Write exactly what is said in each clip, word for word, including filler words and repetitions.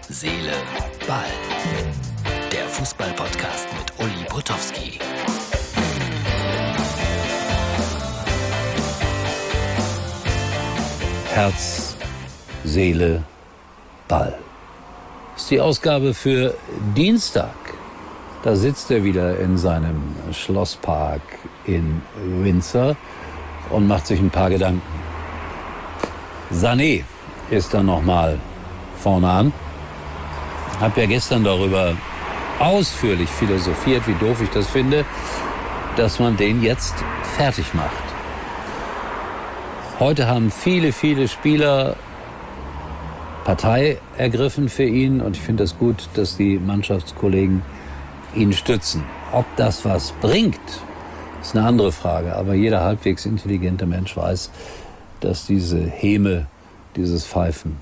Seele, Ball. Der Fußball-Podcast mit Uli Potowski. Herz, Seele, Ball. Das ist die Ausgabe für Dienstag. Da sitzt er wieder in seinem Schlosspark in Windsor und macht sich ein paar Gedanken. Sané ist dann nochmal vorne an. Hab ja gestern darüber ausführlich philosophiert, wie doof ich das finde, dass man den jetzt fertig macht. Heute haben viele, viele Spieler Partei ergriffen für ihn und ich finde es gut, dass die Mannschaftskollegen ihn stützen. Ob das was bringt, ist eine andere Frage. Aber jeder halbwegs intelligente Mensch weiß, dass diese Häme, dieses Pfeifen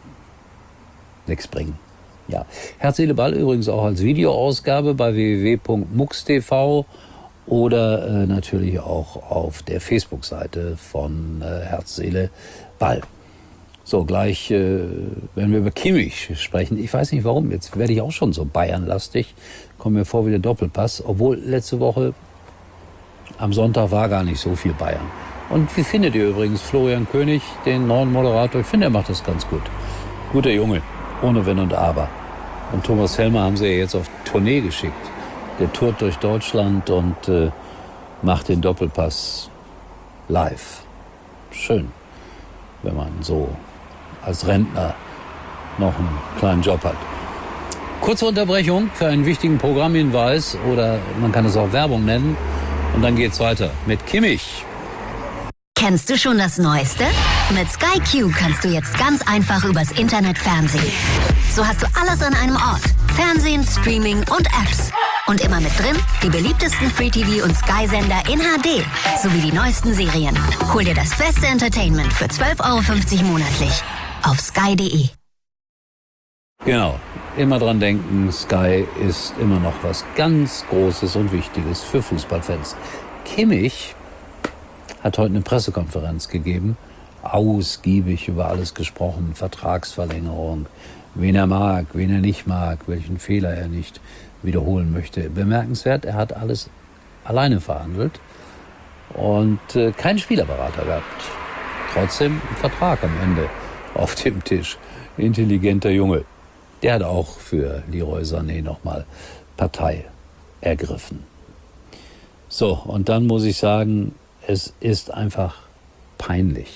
nichts bringen. Ja. Herz, Seele, Ball übrigens auch als Videoausgabe bei w w w punkt mux punkt t v oder äh, natürlich auch auf der Facebook-Seite von äh, Herz, Seele, Ball. So, gleich, äh, wenn wir über Kimmich sprechen, ich weiß nicht warum, jetzt werde ich auch schon so bayernlastig, kommt mir vor wie der Doppelpass, obwohl letzte Woche am Sonntag war gar nicht so viel Bayern. Und wie findet ihr übrigens Florian König, den neuen Moderator? Ich finde, er macht das ganz gut. Guter Junge, ohne Wenn und Aber. Und Thomas Helmer haben sie ja jetzt auf Tournee geschickt. Der tourt durch Deutschland und äh, macht den Doppelpass live. Schön, wenn man so als Rentner noch einen kleinen Job hat. Kurze Unterbrechung für einen wichtigen Programmhinweis oder man kann es auch Werbung nennen. Und dann geht's weiter mit Kimmich. Kennst du schon das Neueste? Mit Sky Q kannst du jetzt ganz einfach übers Internet fernsehen. So hast du alles an einem Ort. Fernsehen, Streaming und Apps. Und immer mit drin die beliebtesten Free-T V- und Sky-Sender in H D. Sowie die neuesten Serien. Hol dir das beste Entertainment für zwölf Euro fünfzig monatlich. Auf sky punkt de. Genau. Immer dran denken, Sky ist immer noch was ganz Großes und Wichtiges für Fußballfans. Kimmich hat heute eine Pressekonferenz gegeben, ausgiebig über alles gesprochen, Vertragsverlängerung, wen er mag, wen er nicht mag, welchen Fehler er nicht wiederholen möchte. Bemerkenswert, er hat alles alleine verhandelt und äh, keinen Spielerberater gehabt. Trotzdem ein Vertrag am Ende auf dem Tisch. Intelligenter Junge. Der hat auch für Leroy Sané nochmal Partei ergriffen. So, und dann muss ich sagen, es ist einfach peinlich.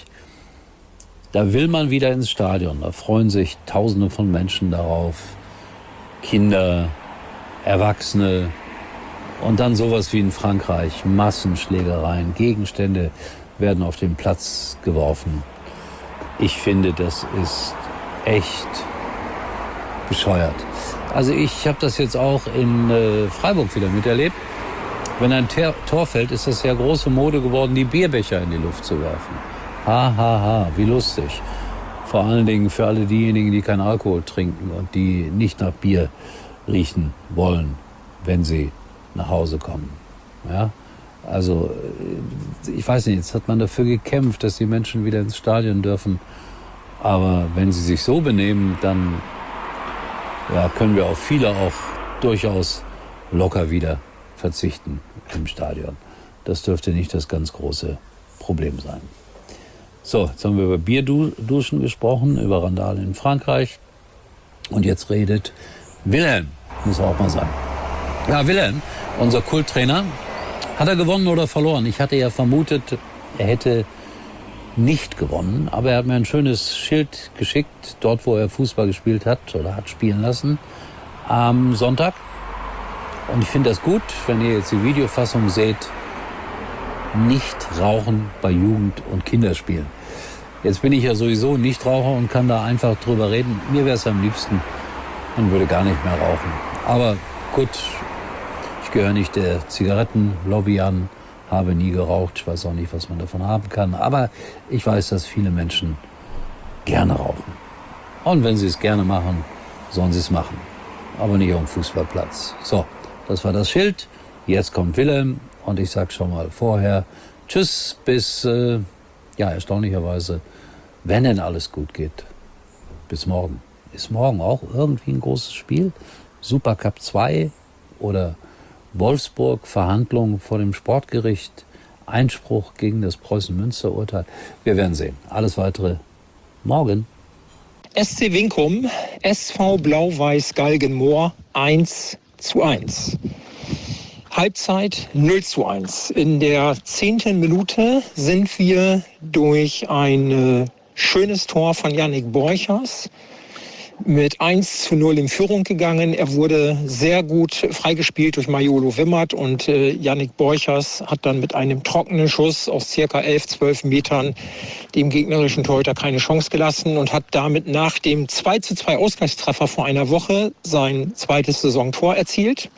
Da will man wieder ins Stadion, da freuen sich Tausende von Menschen darauf, Kinder, Erwachsene und dann sowas wie in Frankreich, Massenschlägereien, Gegenstände werden auf den Platz geworfen. Ich finde, das ist echt bescheuert. Also ich habe das jetzt auch in äh, Freiburg wieder miterlebt. Wenn ein Ter- Tor fällt, ist das ja große Mode geworden, die Bierbecher in die Luft zu werfen. Ha, ha, ha, wie lustig. Vor allen Dingen für alle diejenigen, die keinen Alkohol trinken und die nicht nach Bier riechen wollen, wenn sie nach Hause kommen. Ja? Also, ich weiß nicht, jetzt hat man dafür gekämpft, dass die Menschen wieder ins Stadion dürfen. Aber wenn sie sich so benehmen, dann ja, können wir auf viele auch durchaus locker wieder verzichten im Stadion. Das dürfte nicht das ganz große Problem sein. So, jetzt haben wir über Bierduschen gesprochen, über Randale in Frankreich. Und jetzt redet Wilhelm, muss auch mal sagen. Ja, Wilhelm, unser Kulttrainer, hat er gewonnen oder verloren? Ich hatte ja vermutet, er hätte nicht gewonnen, aber er hat mir ein schönes Schild geschickt, dort wo er Fußball gespielt hat oder hat spielen lassen, am Sonntag. Und ich finde das gut, wenn ihr jetzt die Videofassung seht, nicht rauchen bei Jugend- und Kinderspielen. Jetzt bin ich ja sowieso Nichtraucher und kann da einfach drüber reden. Mir wäre es am liebsten, man würde gar nicht mehr rauchen. Aber gut, ich gehöre nicht der Zigarettenlobby an, habe nie geraucht, ich weiß auch nicht, was man davon haben kann. Aber ich weiß, dass viele Menschen gerne rauchen. Und wenn sie es gerne machen, sollen sie es machen. Aber nicht auf dem Fußballplatz. So, das war das Schild. Jetzt kommt Wilhelm und ich sag schon mal vorher tschüss bis, äh, ja, erstaunlicherweise, wenn denn alles gut geht, bis morgen. ist morgen auch irgendwie ein großes Spiel. Supercup zwei oder Wolfsburg, Verhandlungen vor dem Sportgericht, Einspruch gegen das Preußen-Münster-Urteil. Wir werden sehen. Alles Weitere morgen. S C Winkum, S V Blau-Weiß Galgenmoor eins zu eins. Halbzeit null zu eins. In der zehnten Minute sind wir durch ein äh, schönes Tor von Yannick Borchers mit eins zu null in Führung gegangen. Er wurde sehr gut freigespielt durch Majolo Wimmert und äh, Yannick Borchers hat dann mit einem trockenen Schuss aus circa elf, zwölf Metern dem gegnerischen Torhüter keine Chance gelassen und hat damit nach dem zwei zu zwei Ausgleichstreffer vor einer Woche sein zweites Saisontor erzielt.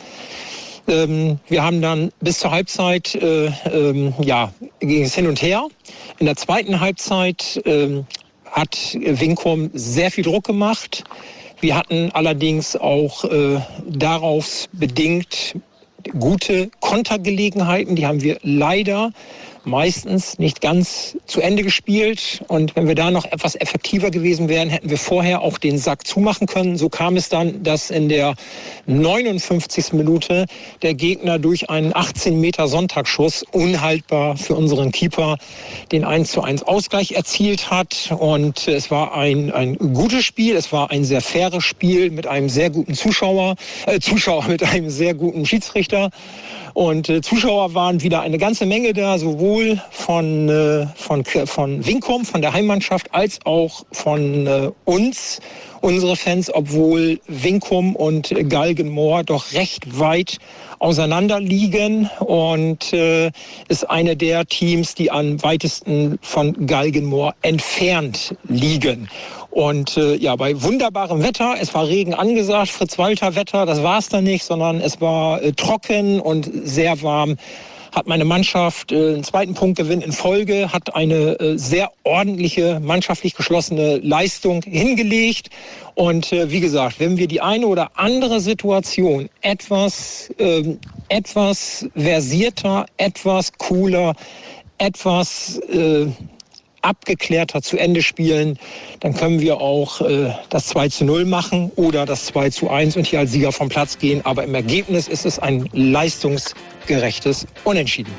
Ähm, wir haben dann bis zur Halbzeit, äh, ähm, ja, ging es hin und her. In der zweiten Halbzeit ähm, hat Winkum sehr viel Druck gemacht. Wir hatten allerdings auch äh, darauf bedingt gute Kontergelegenheiten. Die haben wir leider meistens nicht ganz zu Ende gespielt. Und wenn wir da noch etwas effektiver gewesen wären, hätten wir vorher auch den Sack zumachen können. So kam es dann, dass in der neunundfünfzigsten Minute der Gegner durch einen achtzehn Meter Sonntagsschuss unhaltbar für unseren Keeper den eins zu eins Ausgleich erzielt hat. Und es war ein, ein gutes Spiel. Es war ein sehr faires Spiel mit einem sehr guten Zuschauer, äh, Zuschauer mit einem sehr guten Schiedsrichter. Und äh, Zuschauer waren wieder eine ganze Menge da, sowohl von, äh, von, von Winkum, von der Heimmannschaft, als auch von äh, uns, unsere Fans, obwohl Winkum und Galgenmoor doch recht weit auseinander liegen und äh, ist eine der Teams, die am weitesten von Galgenmoor entfernt liegen. Und äh, ja, bei wunderbarem Wetter, es war Regen angesagt, Fritz-Walter-Wetter, das war es dann nicht, sondern es war äh, trocken und sehr warm, hat meine Mannschaft äh, einen zweiten Punktgewinn in Folge, hat eine äh, sehr ordentliche, mannschaftlich geschlossene Leistung hingelegt. Und äh, wie gesagt, wenn wir die eine oder andere Situation etwas, äh, etwas versierter, etwas cooler, etwas äh, abgeklärter zu Ende spielen, dann können wir auch äh, das zwei zu null machen oder das zwei zu eins und hier als Sieger vom Platz gehen. Aber im Ergebnis ist es ein leistungsgerechtes Unentschieden.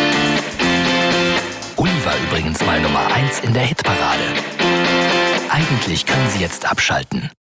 Uli war übrigens mal Nummer eins in der Hitparade. Eigentlich können Sie jetzt abschalten.